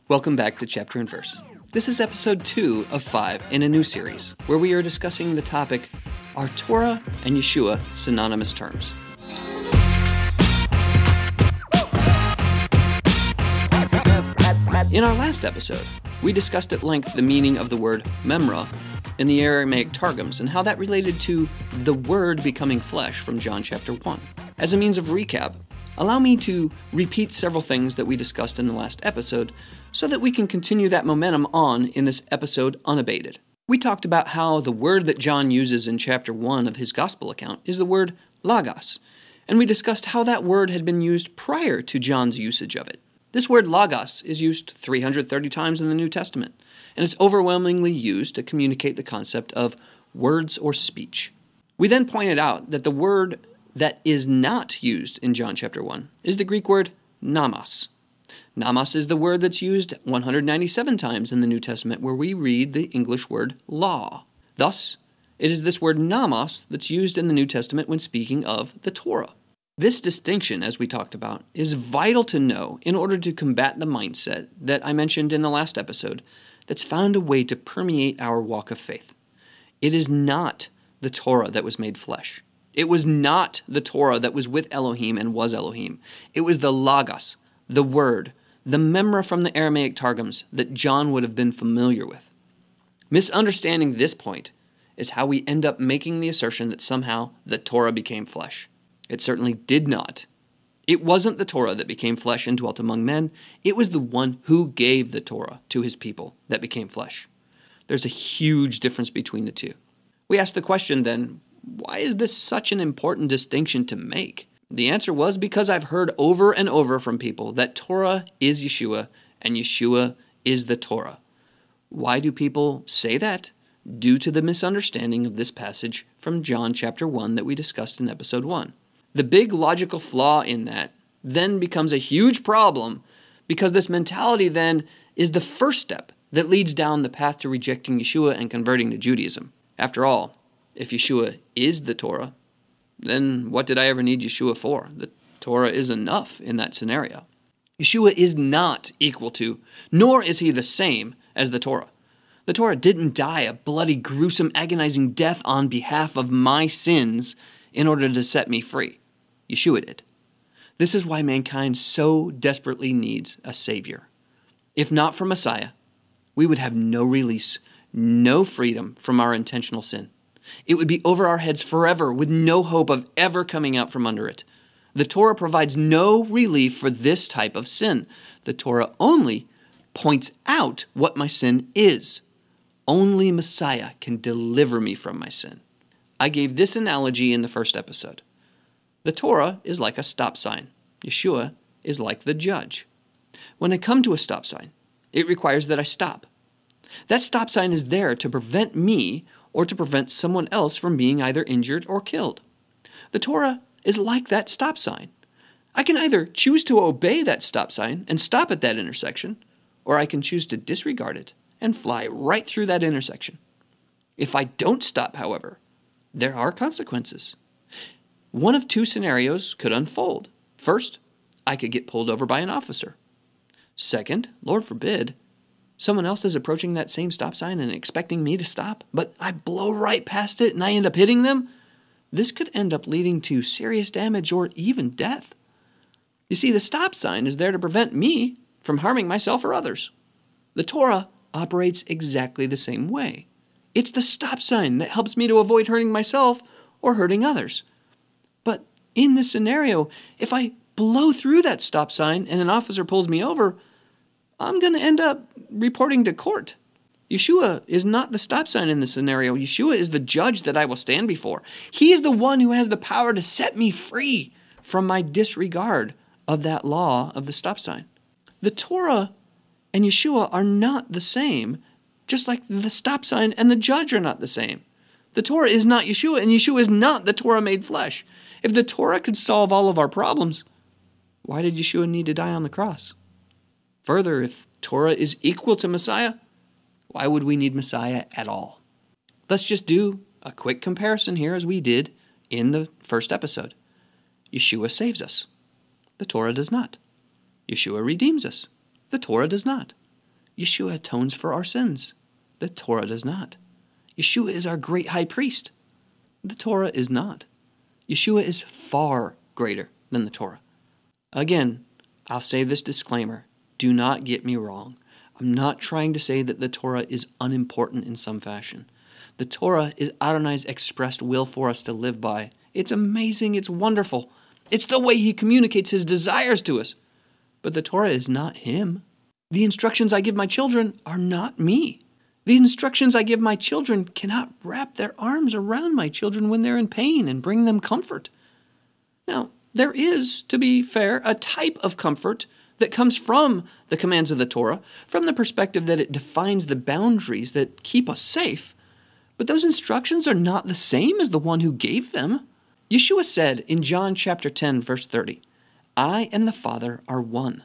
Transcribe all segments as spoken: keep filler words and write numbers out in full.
Welcome back to Chapter and Verse. This is episode two of five in a new series, where we are discussing the topic, are Torah and Yeshua synonymous terms? In our last episode, we discussed at length the meaning of the word memra in the Aramaic Targums and how that related to the Word becoming flesh from John chapter one. As a means of recap, allow me to repeat several things that we discussed in the last episode so that we can continue that momentum on in this episode unabated. We talked about how the word that John uses in chapter one of his gospel account is the word logos, and we discussed how that word had been used prior to John's usage of it. This word logos is used three hundred thirty times in the New Testament, and it's overwhelmingly used to communicate the concept of words or speech. We then pointed out that the word that is not used in John chapter one is the Greek word nomos. Nomos is the word that's used one hundred ninety-seven times in the New Testament where we read the English word law. Thus, it is this word nomos that's used in the New Testament when speaking of the Torah. This distinction, as we talked about, is vital to know in order to combat the mindset that I mentioned in the last episode that's found a way to permeate our walk of faith. It is not the Torah that was made flesh. It was not the Torah that was with Elohim and was Elohim. It was the Logos, the Word, the Memra from the Aramaic Targums that John would have been familiar with. Misunderstanding this point is how we end up making the assertion that somehow the Torah became flesh. It certainly did not. It wasn't the Torah that became flesh and dwelt among men. It was the one who gave the Torah to his people that became flesh. There's a huge difference between the two. We asked the question then, why is this such an important distinction to make? The answer was because I've heard over and over from people that Torah is Yeshua and Yeshua is the Torah. Why do people say that? Due to the misunderstanding of this passage from John chapter one that we discussed in episode one. The big logical flaw in that then becomes a huge problem because this mentality then is the first step that leads down the path to rejecting Yeshua and converting to Judaism. After all, if Yeshua is the Torah, then what did I ever need Yeshua for? The Torah is enough in that scenario. Yeshua is not equal to, nor is he the same as the Torah. The Torah didn't die a bloody, gruesome, agonizing death on behalf of my sins in order to set me free. Yeshua did. This is why mankind so desperately needs a Savior. If not for Messiah, we would have no release, no freedom from our intentional sin. It would be over our heads forever with no hope of ever coming out from under it. The Torah provides no relief for this type of sin. The Torah only points out what my sin is. Only Messiah can deliver me from my sin. I gave this analogy in the first episode. The Torah is like a stop sign. Yeshua is like the judge. When I come to a stop sign, it requires that I stop. That stop sign is there to prevent me or to prevent someone else from being either injured or killed. The Torah is like that stop sign. I can either choose to obey that stop sign and stop at that intersection, or I can choose to disregard it and fly right through that intersection. If I don't stop, however, there are consequences. One of two scenarios could unfold. First, I could get pulled over by an officer. Second, Lord forbid, someone else is approaching that same stop sign and expecting me to stop, but I blow right past it and I end up hitting them. This could end up leading to serious damage or even death. You see, the stop sign is there to prevent me from harming myself or others. The Torah operates exactly the same way. It's the stop sign that helps me to avoid hurting myself or hurting others. But in this scenario, if I blow through that stop sign and an officer pulls me over, I'm going to end up reporting to court. Yeshua is not the stop sign in this scenario. Yeshua is the judge that I will stand before. He is the one who has the power to set me free from my disregard of that law of the stop sign. The Torah and Yeshua are not the same, just like the stop sign and the judge are not the same. The Torah is not Yeshua, and Yeshua is not the Torah made flesh. If the Torah could solve all of our problems, why did Yeshua need to die on the cross? Further, if Torah is equal to Messiah, why would we need Messiah at all? Let's just do a quick comparison here as we did in the first episode. Yeshua saves us. The Torah does not. Yeshua redeems us. The Torah does not. Yeshua atones for our sins. The Torah does not. Yeshua is our great high priest. The Torah is not. Yeshua is far greater than the Torah. Again, I'll say this disclaimer. Do not get me wrong. I'm not trying to say that the Torah is unimportant in some fashion. The Torah is Adonai's expressed will for us to live by. It's amazing. It's wonderful. It's the way he communicates his desires to us. But the Torah is not him. The instructions I give my children are not me. The instructions I give my children cannot wrap their arms around my children when they're in pain and bring them comfort. Now, there is, to be fair, a type of comfort that comes from the commands of the Torah, from the perspective that it defines the boundaries that keep us safe. But those instructions are not the same as the one who gave them. Yeshua said in John chapter ten, verse thirty, I and the Father are one.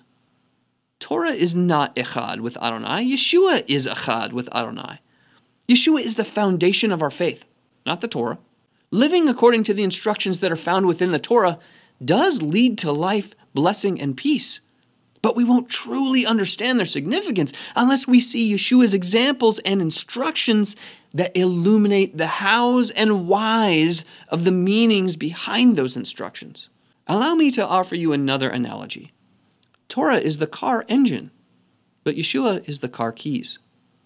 Torah is not echad with Adonai. Yeshua is echad with Adonai. Yeshua is the foundation of our faith, not the Torah. Living according to the instructions that are found within the Torah does lead to life, blessing, and peace. But we won't truly understand their significance unless we see Yeshua's examples and instructions that illuminate the hows and whys of the meanings behind those instructions. Allow me to offer you another analogy. Torah is the car engine, but Yeshua is the car keys.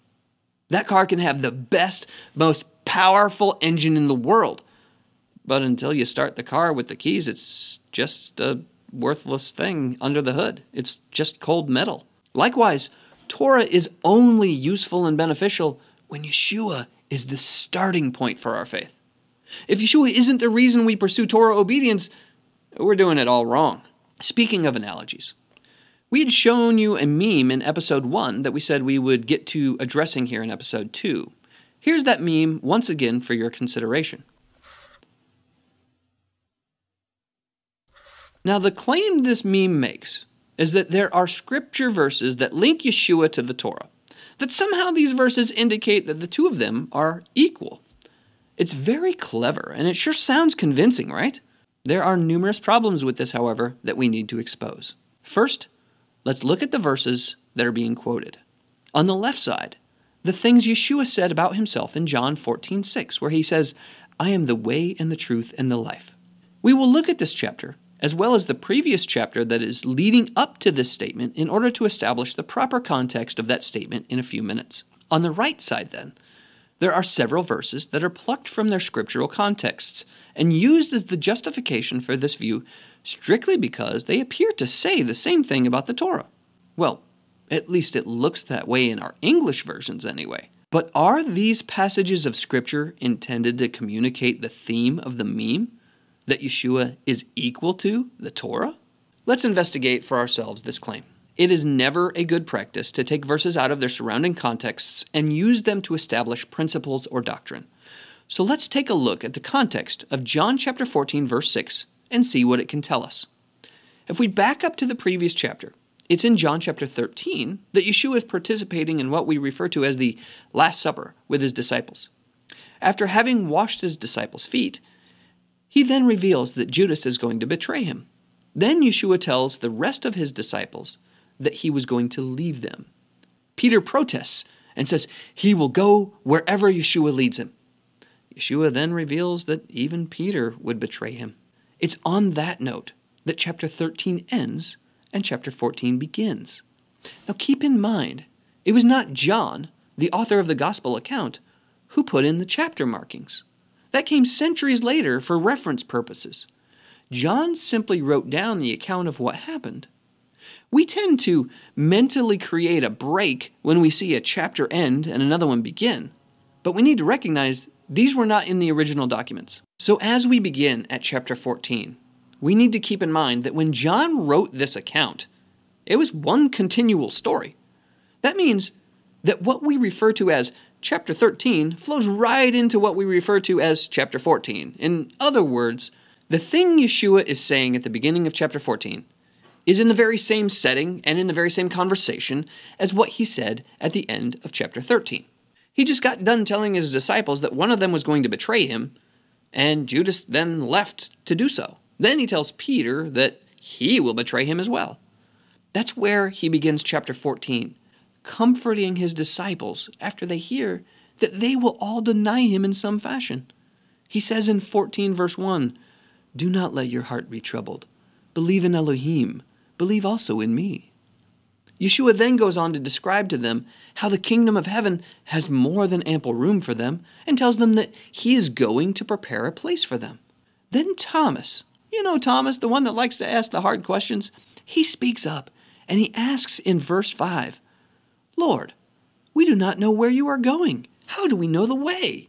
That car can have the best, most powerful engine in the world, but until you start the car with the keys, it's just a worthless thing under the hood. It's just cold metal. Likewise, Torah is only useful and beneficial when Yeshua is the starting point for our faith. If Yeshua isn't the reason we pursue Torah obedience, we're doing it all wrong. Speaking of analogies, we had shown you a meme in episode one that we said we would get to addressing here in episode two. Here's that meme once again for your consideration. Now, the claim this meme makes is that there are scripture verses that link Yeshua to the Torah, that somehow these verses indicate that the two of them are equal. It's very clever, and it sure sounds convincing, right? There are numerous problems with this, however, that we need to expose. First, let's look at the verses that are being quoted. On the left side, the things Yeshua said about himself in John fourteen six, where he says, I am the way and the truth and the life. We will look at this chapter, as well as the previous chapter that is leading up to this statement, in order to establish the proper context of that statement in a few minutes. On the right side, then, there are several verses that are plucked from their scriptural contexts and used as the justification for this view strictly because they appear to say the same thing about the Torah. Well, at least it looks that way in our English versions anyway. But are these passages of scripture intended to communicate the theme of the meme? That Yeshua is equal to the Torah? Let's investigate for ourselves this claim. It is never a good practice to take verses out of their surrounding contexts and use them to establish principles or doctrine. So let's take a look at the context of John chapter fourteen, verse six, and see what it can tell us. If we back up to the previous chapter, it's in John chapter thirteen that Yeshua is participating in what we refer to as the Last Supper with his disciples. After having washed his disciples' feet, he then reveals that Judas is going to betray him. Then Yeshua tells the rest of his disciples that he was going to leave them. Peter protests and says he will go wherever Yeshua leads him. Yeshua then reveals that even Peter would betray him. It's on that note that chapter thirteen ends and chapter fourteen begins. Now keep in mind, it was not John, the author of the gospel account, who put in the chapter markings. That came centuries later for reference purposes. John simply wrote down the account of what happened. We tend to mentally create a break when we see a chapter end and another one begin, but we need to recognize these were not in the original documents. So as we begin at chapter fourteen, we need to keep in mind that when John wrote this account, it was one continual story. That means that what we refer to as chapter thirteen flows right into what we refer to as chapter fourteen. In other words, the thing Yeshua is saying at the beginning of chapter fourteen is in the very same setting and in the very same conversation as what he said at the end of chapter thirteen. He just got done telling his disciples that one of them was going to betray him, and Judas then left to do so. Then he tells Peter that he will betray him as well. That's where he begins chapter fourteen, comforting his disciples after they hear that they will all deny him in some fashion. He says in fourteen verse one, "Do not let your heart be troubled. Believe in Elohim. Believe also in me." Yeshua then goes on to describe to them how the kingdom of heaven has more than ample room for them and tells them that he is going to prepare a place for them. Then Thomas, you know Thomas, the one that likes to ask the hard questions, he speaks up and he asks in verse five, "Lord, we do not know where you are going. How do we know the way?"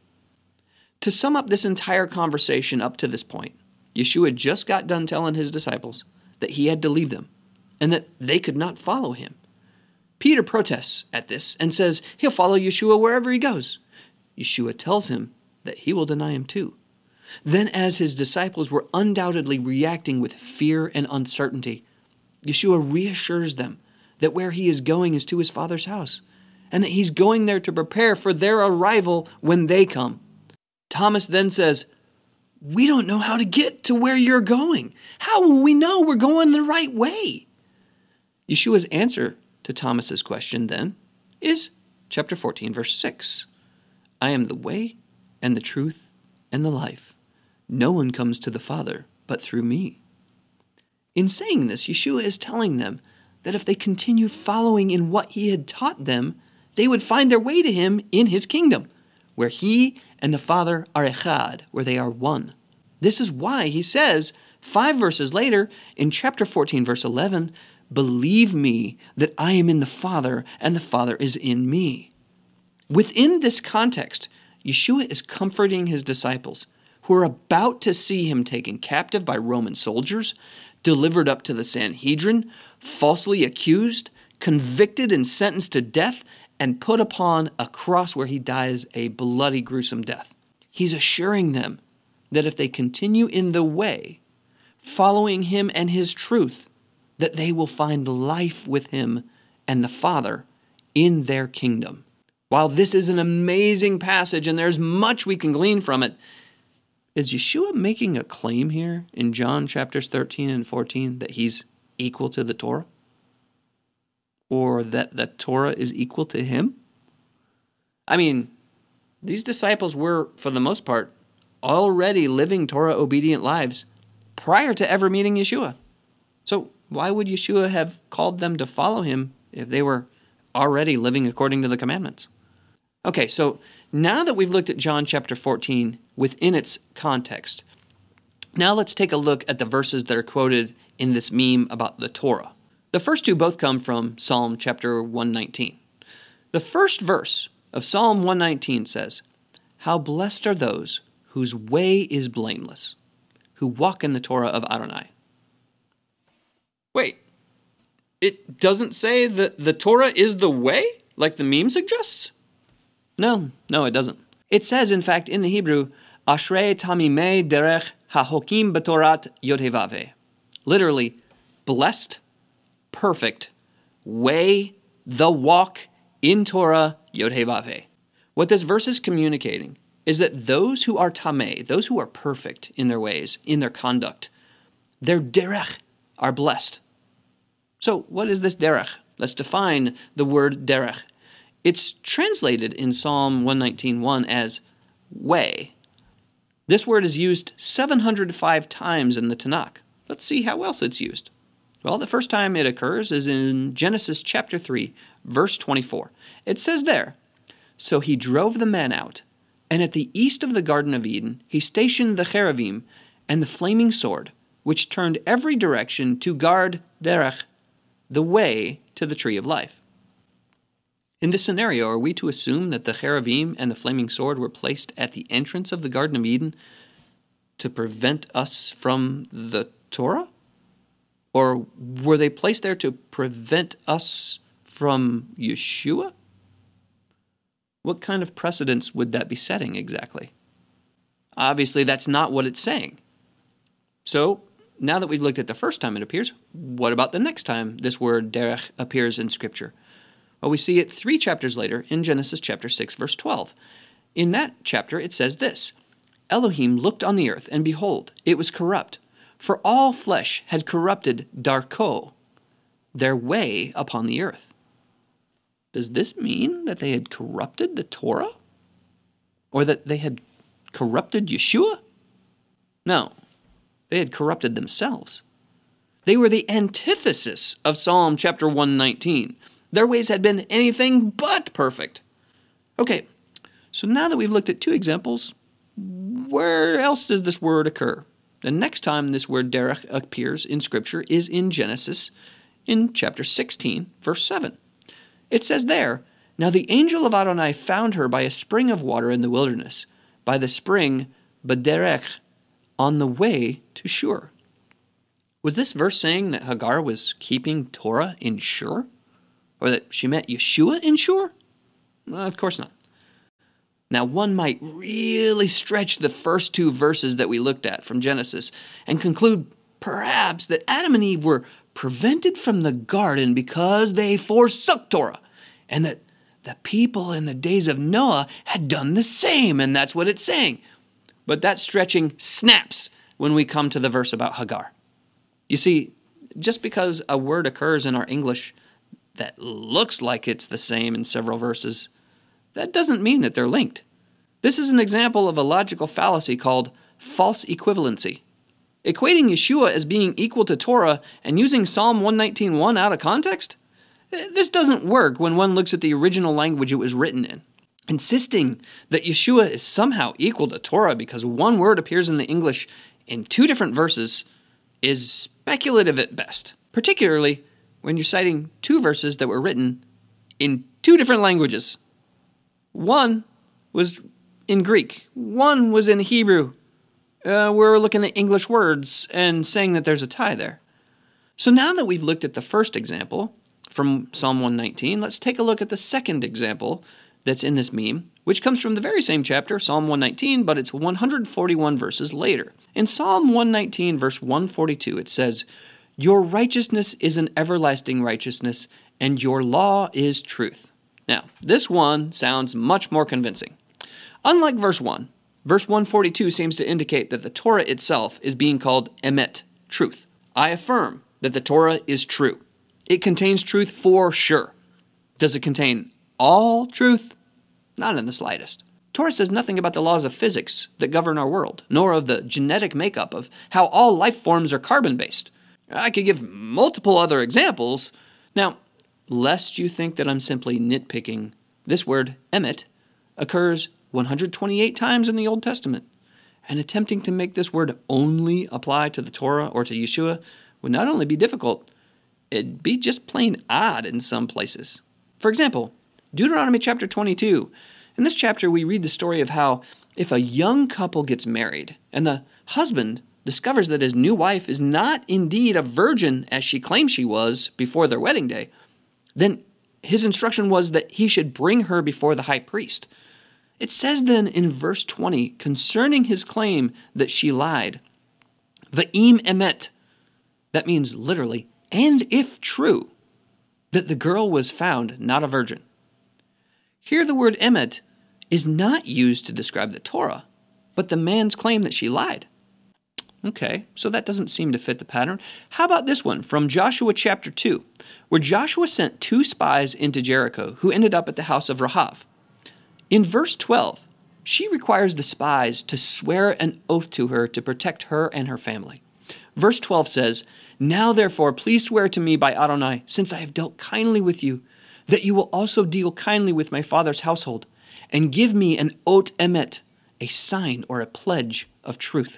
To sum up this entire conversation up to this point, Yeshua just got done telling his disciples that he had to leave them and that they could not follow him. Peter protests at this and says he'll follow Yeshua wherever he goes. Yeshua tells him that he will deny him too. Then, as his disciples were undoubtedly reacting with fear and uncertainty, Yeshua reassures them that where he is going is to his Father's house, and that he's going there to prepare for their arrival when they come. Thomas then says, "We don't know how to get to where you're going. How will we know we're going the right way?" Yeshua's answer to Thomas's question then is chapter fourteen, verse six. "I am the way and the truth and the life. No one comes to the Father but through me." In saying this, Yeshua is telling them that if they continue following in what he had taught them, they would find their way to him in his kingdom, where he and the Father are echad, where they are one. This is why he says, five verses later, in chapter fourteen, verse eleven, "Believe me that I am in the Father and the Father is in me." Within this context, Yeshua is comforting his disciples who are about to see him taken captive by Roman soldiers, delivered up to the Sanhedrin, falsely accused, convicted and sentenced to death, and put upon a cross where he dies a bloody, gruesome death. He's assuring them that if they continue in the way, following him and his truth, that they will find life with him and the Father in their kingdom. While this is an amazing passage and there's much we can glean from it, is Yeshua making a claim here in John chapters thirteen and fourteen that he's equal to the Torah? Or that the Torah is equal to him? I mean, these disciples were, for the most part, already living Torah-obedient lives prior to ever meeting Yeshua. So why would Yeshua have called them to follow him if they were already living according to the commandments? Okay, so now that we've looked at John chapter fourteen within its context, now let's take a look at the verses that are quoted in this meme about the Torah. The first two both come from Psalm chapter one nineteen. The first verse of Psalm one nineteen says, "How blessed are those whose way is blameless, who walk in the Torah of Adonai." Wait, it doesn't say that the Torah is the way, like the meme suggests? No, no, it doesn't. It says, in fact, in the Hebrew, "Ashrei tamimei derech hahokim b'torat yodhevave." Literally, blessed, perfect, way, the walk in Torah yodhevave. What this verse is communicating is that those who are tameh, those who are perfect in their ways, in their conduct, their derech are blessed. So what is this derech? Let's define the word derech. It's translated in Psalm one nineteen one as way. This word is used seven hundred five times in the Tanakh. Let's see how else it's used. Well, the first time it occurs is in Genesis chapter three, verse twenty-four. It says there, "So he drove the man out, and at the east of the Garden of Eden he stationed the cherubim and the flaming sword, which turned every direction to guard derech, the way to the tree of life." In this scenario, are we to assume that the cherubim and the flaming sword were placed at the entrance of the Garden of Eden to prevent us from the Torah? Or were they placed there to prevent us from Yeshua? What kind of precedence would that be setting exactly? Obviously, that's not what it's saying. So, now that we've looked at the first time it appears, what about the next time this word derech appears in Scripture? Well, we see it three chapters later in Genesis chapter six, verse twelve. In that chapter, it says this, "Elohim looked on the earth, and behold, it was corrupt, for all flesh had corrupted darko, their way upon the earth." Does this mean that they had corrupted the Torah? Or that they had corrupted Yeshua? No, they had corrupted themselves. They were the antithesis of Psalm chapter one nineteen. Their ways had been anything but perfect. Okay, so now that we've looked at two examples, where else does this word occur? The next time this word derech appears in Scripture is in Genesis in chapter sixteen, verse seven. It says there, "Now the angel of Adonai found her by a spring of water in the wilderness, by the spring Bederech, on the way to Shur." Was this verse saying that Hagar was keeping Torah in Shur? Or that she met Yeshua in Shur? Well, of course not. Now, one might really stretch the first two verses that we looked at from Genesis and conclude, perhaps, that Adam and Eve were prevented from the garden because they forsook Torah, and that the people in the days of Noah had done the same, and that's what it's saying. But that stretching snaps when we come to the verse about Hagar. You see, just because a word occurs in our English that looks like it's the same in several verses, that doesn't mean that they're linked. This is an example of a logical fallacy called false equivalency. Equating Yeshua as being equal to Torah and using Psalm one nineteen one out of context? This doesn't work when one looks at the original language it was written in. Insisting that Yeshua is somehow equal to Torah because one word appears in the English in two different verses is speculative at best, particularly when you're citing two verses that were written in two different languages. One was in Greek, one was in Hebrew. Uh, we're looking at English words and saying that there's a tie there. So now that we've looked at the first example from Psalm one nineteen, let's take a look at the second example that's in this meme, which comes from the very same chapter, Psalm one nineteen, but it's one hundred forty-one verses later. In Psalm one nineteen, verse one forty-two, it says, "Your righteousness is an everlasting righteousness, and your law is truth." Now, this one sounds much more convincing. Unlike verse one, verse one forty-two seems to indicate that the Torah itself is being called emet, truth. I affirm that the Torah is true. It contains truth for sure. Does it contain all truth? Not in the slightest. Torah says nothing about the laws of physics that govern our world, nor of the genetic makeup of how all life forms are carbon-based. I could give multiple other examples. Now, lest you think that I'm simply nitpicking, this word, emet, occurs one hundred twenty-eight times in the Old Testament, and attempting to make this word only apply to the Torah or to Yeshua would not only be difficult, it'd be just plain odd in some places. For example, Deuteronomy chapter twenty-two. In this chapter, we read the story of how if a young couple gets married and the husband discovers that his new wife is not indeed a virgin as she claimed she was before their wedding day, then his instruction was that he should bring her before the high priest. It says then in verse twenty, concerning his claim that she lied, Va'im emet, that means literally, and if true, that the girl was found not a virgin. Here the word emet is not used to describe the Torah, but the man's claim that she lied. Okay, so that doesn't seem to fit the pattern. How about this one from Joshua chapter two, where Joshua sent two spies into Jericho who ended up at the house of Rahav. In verse twelve, she requires the spies to swear an oath to her to protect her and her family. Verse twelve says, "Now therefore please swear to me by Adonai, since I have dealt kindly with you, that you will also deal kindly with my father's household, and give me an ot emet, a sign or a pledge of truth."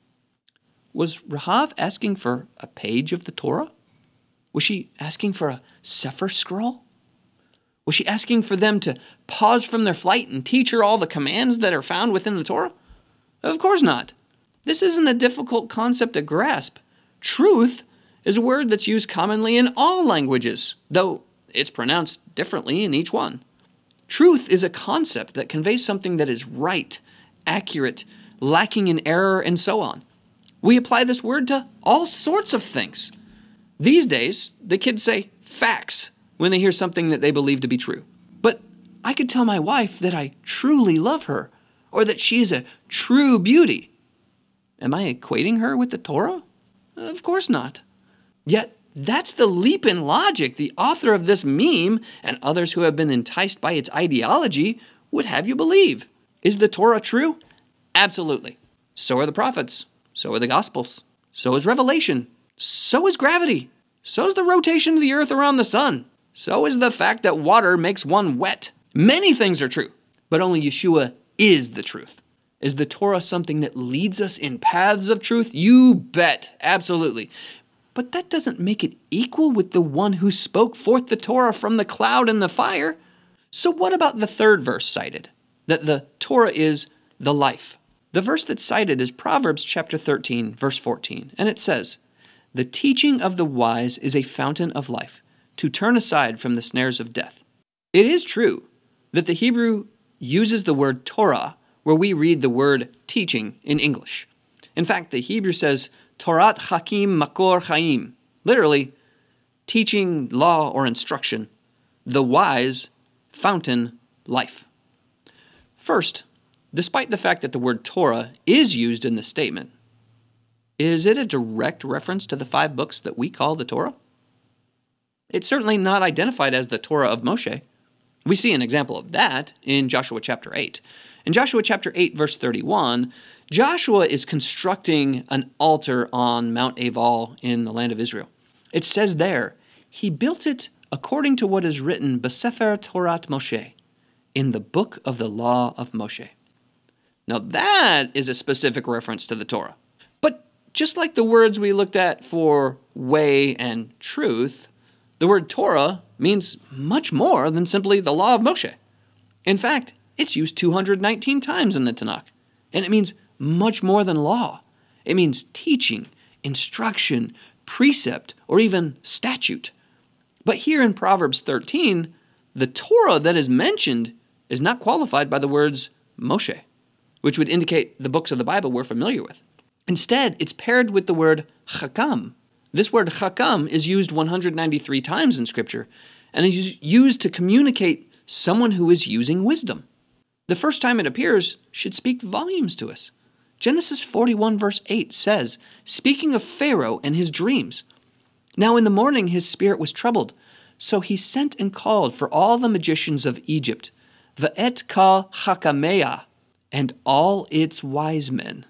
Was Rahav asking for a page of the Torah? Was she asking for a Sefer scroll? Was she asking for them to pause from their flight and teach her all the commands that are found within the Torah? Of course not. This isn't a difficult concept to grasp. Truth is a word that's used commonly in all languages, though it's pronounced differently in each one. Truth is a concept that conveys something that is right, accurate, lacking in error, and so on. We apply this word to all sorts of things. These days, the kids say facts when they hear something that they believe to be true. But I could tell my wife that I truly love her, or that she is a true beauty. Am I equating her with the Torah? Of course not. Yet, That's the leap in logic the author of this meme and others who have been enticed by its ideology would have you believe. Is the Torah true? Absolutely. So are the prophets. So are the Gospels. So is Revelation. So is gravity. So is the rotation of the earth around the sun. So is the fact that water makes one wet. Many things are true, but only Yeshua is the truth. Is the Torah something that leads us in paths of truth? You bet. Absolutely. But that doesn't make it equal with the one who spoke forth the Torah from the cloud and the fire. So what about the third verse cited? That the Torah is the life. The verse that's cited is Proverbs chapter thirteen, verse fourteen, and it says, "The teaching of the wise is a fountain of life, to turn aside from the snares of death." It is true that the Hebrew uses the word Torah where we read the word teaching in English. In fact, the Hebrew says, Torat Hakim Makor Chaim, literally, teaching, law, or instruction, the wise, fountain, life. First, despite the fact that the word Torah is used in the statement, is it a direct reference to the five books that we call the Torah? It's certainly not identified as the Torah of Moshe. We see an example of that in Joshua chapter eight. In Joshua chapter eight, verse thirty-one, Joshua is constructing an altar on Mount Ebal in the land of Israel. It says there, he built it according to what is written, B'Sefer Torat Moshe, in the book of the law of Moshe. Now that is a specific reference to the Torah. But just like the words we looked at for way and truth, the word Torah means much more than simply the law of Moshe. In fact, it's used two hundred nineteen times in the Tanakh, and it means much more than law. It means teaching, instruction, precept, or even statute. But here in Proverbs thirteen, the Torah that is mentioned is not qualified by the words Moshe, which would indicate the books of the Bible we're familiar with. Instead, it's paired with the word Chakam. This word Chakam is used one hundred ninety-three times in Scripture, and is used to communicate someone who is using wisdom. The first time it appears should speak volumes to us. Genesis forty-one verse eight says, speaking of Pharaoh and his dreams, "Now in the morning his spirit was troubled, so he sent and called for all the magicians of Egypt, va'et kal Chakameah, and all its wise men."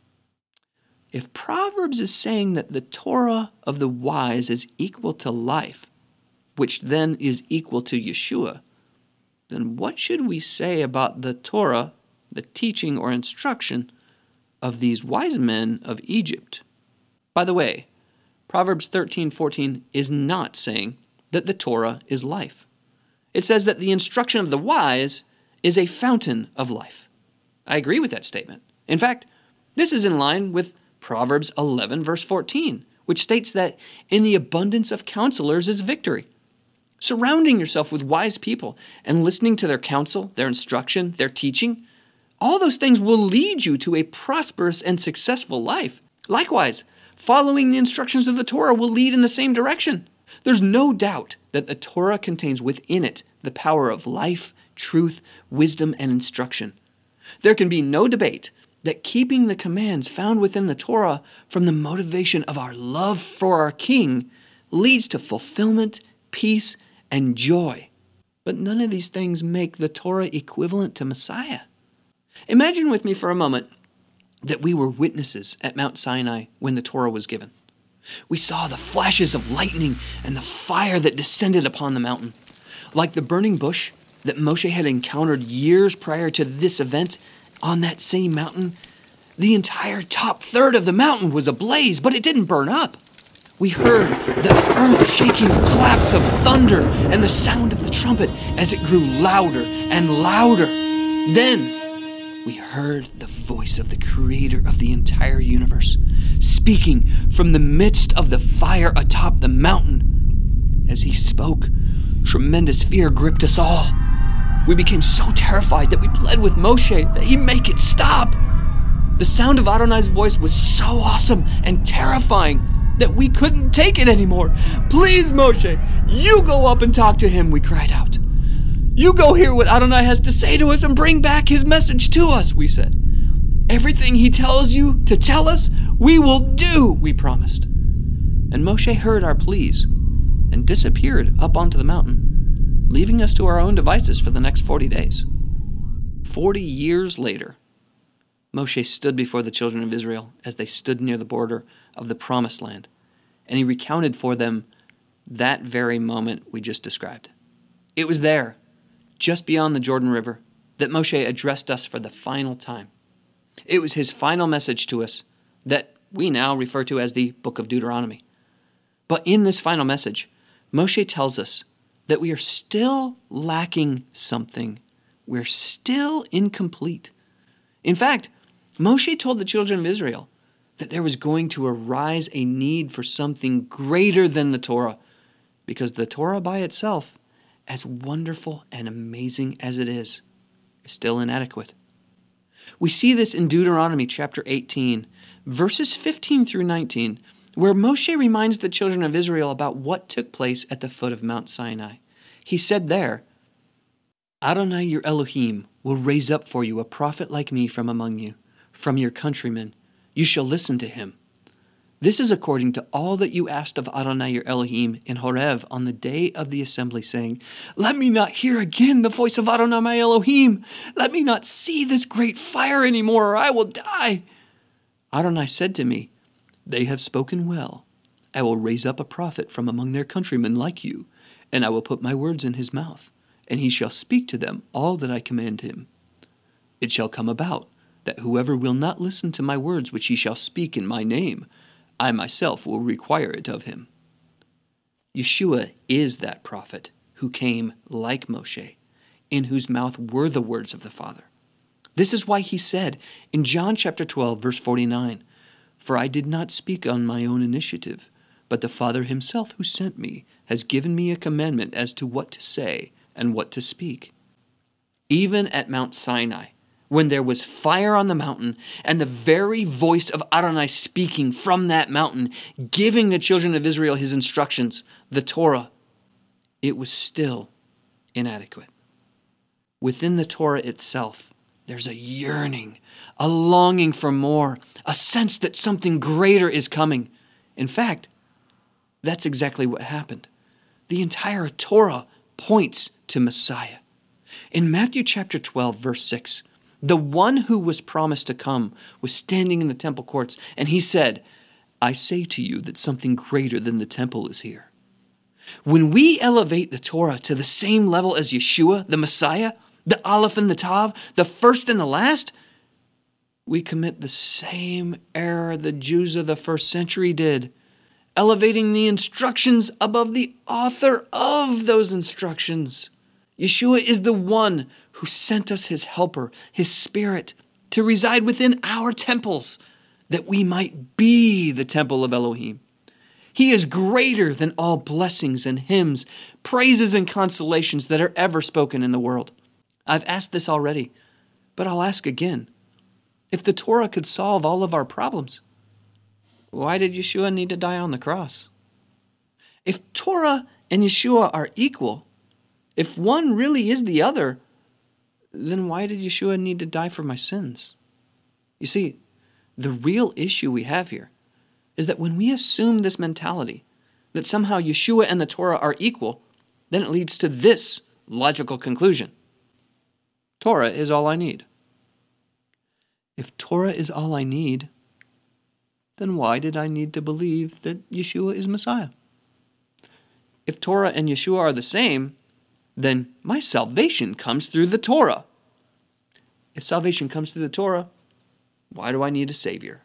If Proverbs is saying that the Torah of the wise is equal to life, which then is equal to Yeshua, then what should we say about the Torah, the teaching or instruction of these wise men of Egypt? By the way, Proverbs thirteen fourteen is not saying that the Torah is life. It says that the instruction of the wise is a fountain of life. I agree with that statement. In fact, this is in line with Proverbs eleven verse fourteen, which states that in the abundance of counselors is victory. Surrounding yourself with wise people and listening to their counsel, their instruction, their teaching, all those things will lead you to a prosperous and successful life. Likewise, following the instructions of the Torah will lead in the same direction. There's no doubt that the Torah contains within it the power of life, truth, wisdom, and instruction. There can be no debate that keeping the commands found within the Torah from the motivation of our love for our King leads to fulfillment, peace, and joy. But none of these things make the Torah equivalent to Messiah. Imagine with me for a moment that we were witnesses at Mount Sinai when the Torah was given. We saw the flashes of lightning and the fire that descended upon the mountain. Like the burning bush that Moshe had encountered years prior to this event on that same mountain, the entire top third of the mountain was ablaze, but it didn't burn up. We heard the earth-shaking claps of thunder and the sound of the trumpet as it grew louder and louder. Then we heard the voice of the Creator of the entire universe, speaking from the midst of the fire atop the mountain. As he spoke, tremendous fear gripped us all. We became so terrified that we pled with Moshe that he make it stop. The sound of Adonai's voice was so awesome and terrifying that we couldn't take it anymore. "Please, Moshe, you go up and talk to him," we cried out. "You go hear what Adonai has to say to us and bring back his message to us," we said. "Everything he tells you to tell us, we will do," we promised. And Moshe heard our pleas and disappeared up onto the mountain, leaving us to our own devices for the next forty days. Forty years later, Moshe stood before the children of Israel as they stood near the border of the Promised Land, and he recounted for them that very moment we just described. It was there, just beyond the Jordan River, that Moshe addressed us for the final time. It was his final message to us that we now refer to as the Book of Deuteronomy. But in this final message, Moshe tells us that we are still lacking something. We're still incomplete. In fact, Moshe told the children of Israel that there was going to arise a need for something greater than the Torah, because the Torah by itself, as wonderful and amazing as it is, is still inadequate. We see this in Deuteronomy chapter eighteen, verses fifteen through nineteen, where Moshe reminds the children of Israel about what took place at the foot of Mount Sinai. He said there, Adonai your Elohim will raise up for you a prophet like me from among you, from your countrymen. You shall listen to him. This is according to all that you asked of Adonai your Elohim in Horeb on the day of the assembly, saying, Let me not hear again the voice of Adonai my Elohim. Let me not see this great fire anymore, or I will die. Adonai said to me, They have spoken well. I will raise up a prophet from among their countrymen like you, and I will put my words in his mouth, and he shall speak to them all that I command him. It shall come about that whoever will not listen to my words which he shall speak in my name, I myself will require it of him. Yeshua is that prophet who came like Moshe, in whose mouth were the words of the Father. This is why he said in John chapter twelve, verse forty-nine, For I did not speak on my own initiative, but the Father himself who sent me has given me a commandment as to what to say and what to speak. Even at Mount Sinai, when there was fire on the mountain and the very voice of Adonai speaking from that mountain, giving the children of Israel his instructions, the Torah, it was still inadequate. Within the Torah itself, there's a yearning, a longing for more, a sense that something greater is coming. In fact, that's exactly what happened. The entire Torah points to Messiah. In Matthew chapter twelve, verse six, the one who was promised to come was standing in the temple courts, and he said, I say to you that something greater than the temple is here. When we elevate the Torah to the same level as Yeshua, the Messiah, the Aleph and the Tav, the first and the last, we commit the same error the Jews of the first century did, elevating the instructions above the author of those instructions. Yeshua is the one who sent us his helper, his Spirit, to reside within our temples, that we might be the temple of Elohim. He is greater than all blessings and hymns, praises and consolations that are ever spoken in the world. I've asked this already, but I'll ask again. If the Torah could solve all of our problems, why did Yeshua need to die on the cross? If Torah and Yeshua are equal, if one really is the other, then why did Yeshua need to die for my sins? You see, the real issue we have here is that when we assume this mentality, that somehow Yeshua and the Torah are equal, then it leads to this logical conclusion. Torah is all I need. If Torah is all I need, then why did I need to believe that Yeshua is Messiah? If Torah and Yeshua are the same, then my salvation comes through the Torah. If salvation comes through the Torah, why do I need a Savior?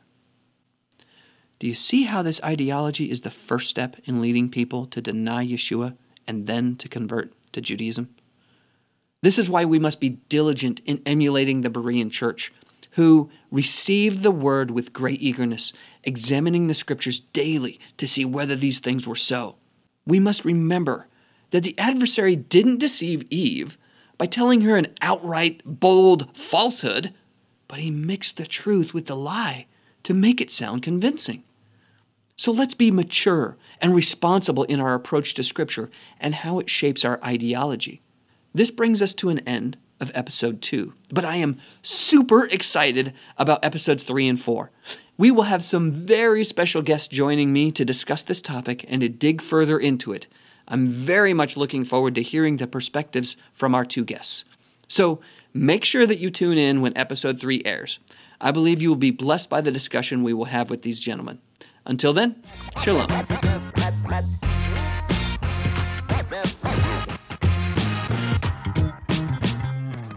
Do you see how this ideology is the first step in leading people to deny Yeshua and then to convert to Judaism? This is why we must be diligent in emulating the Berean church, who received the word with great eagerness, examining the scriptures daily to see whether these things were so. We must remember that the adversary didn't deceive Eve by telling her an outright, bold falsehood, but he mixed the truth with the lie to make it sound convincing. So let's be mature and responsible in our approach to Scripture and how it shapes our ideology. This brings us to an end of episode two, but I am super excited about episodes three and four. We will have some very special guests joining me to discuss this topic and to dig further into it. I'm very much looking forward to hearing the perspectives from our two guests. So make sure that you tune in when episode three airs. I believe you will be blessed by the discussion we will have with these gentlemen. Until then, shalom.